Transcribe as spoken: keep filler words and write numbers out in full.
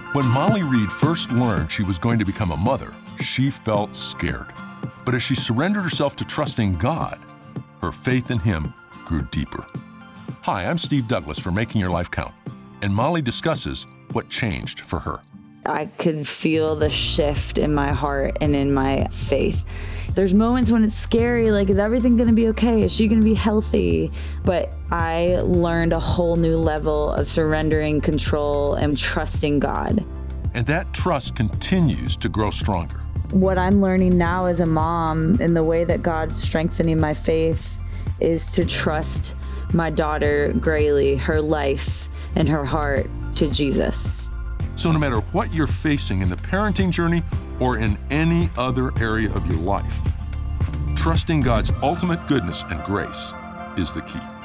When Molly Reed first learned she was going to become a mother, she felt scared. But as she surrendered herself to trusting God, her faith in Him grew deeper. Hi, I'm Steve Douglas for Making Your Life Count, and Molly discusses what changed for her. I could feel the shift in my heart and in my faith. There's moments when it's scary, like, is everything going to be okay? Is she going to be healthy? But I learned a whole new level of surrendering control and trusting God. And that trust continues to grow stronger. What I'm learning now as a mom, and the way that God's strengthening my faith, is to trust my daughter, Graylee, her life and her heart to Jesus. So no matter what you're facing in the parenting journey or in any other area of your life, trusting God's ultimate goodness and grace is the key.